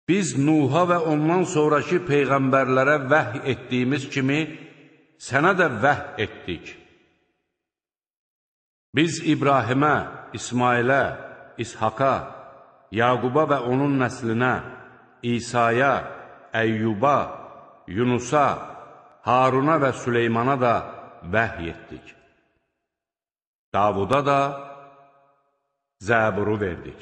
Biz Nuha və ondan sonraki peyğəmbərlərə vəhy etdiyimiz kimi, sənə də vəhy etdik. Biz İbrahimə, İsmailə, İshaqa, Yaquba və onun nəslinə, İsaya, Əyyuba, Yunusa, Haruna və Süleymana da vəhy etdik. Davuda da Zəburu verdik.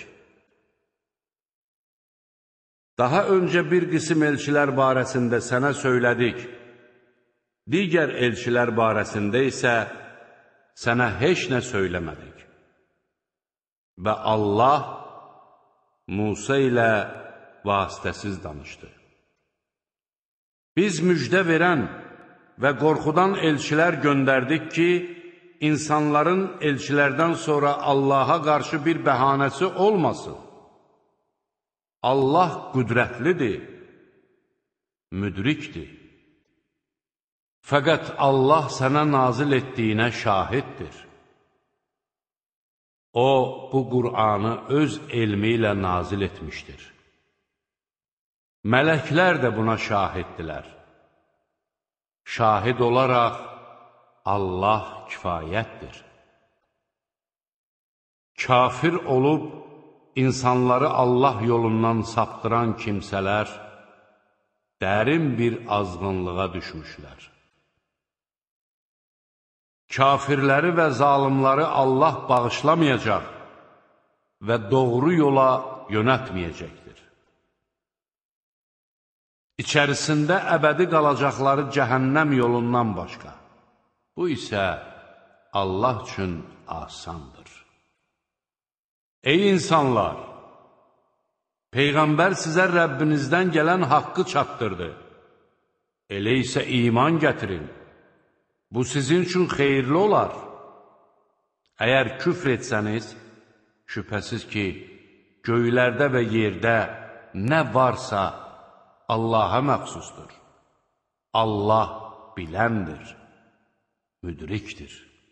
Daha öncə bir qism elçilər barəsində sənə söylədik, digər elçilər barəsində isə sənə heç nə söyləmədik. Və Allah Musa ilə vasitəsiz danışdı. Biz müjdə verən və qorxudan elçilər göndərdik ki, insanların elçilərdən sonra Allaha qarşı bir bəhanəsi olmasın. Allah qüdrətlidir, müdrikdir. Fəqət Allah sənə nazil etdiyinə şahiddir. O, bu Qur'anı öz elmi ilə nazil etmişdir. Mələklər də buna şahiddilər. Şahid olaraq Allah kifayətdir. Kafir olub, insanları Allah yolundan saptıran kimsələr dərin bir azğınlığa düşmüşlər. Kafirləri və zalimləri Allah bağışlamayacaq və doğru yola yönətməyəcəkdir. İçərisində əbədi qalacaqları cəhənnəm yolundan başqa. Bu isə Allah üçün asandır. Ey insanlar! Peyğəmbər sizə Rəbbinizdən gələn haqqı çatdırdı. Elə isə iman gətirin. Bu sizin üçün xeyirli olar. Əgər küfr etsəniz, şübhəsiz ki, göylərdə və yerdə nə varsa Allaha məxsusdur. Allah biləndir, müdrikdir.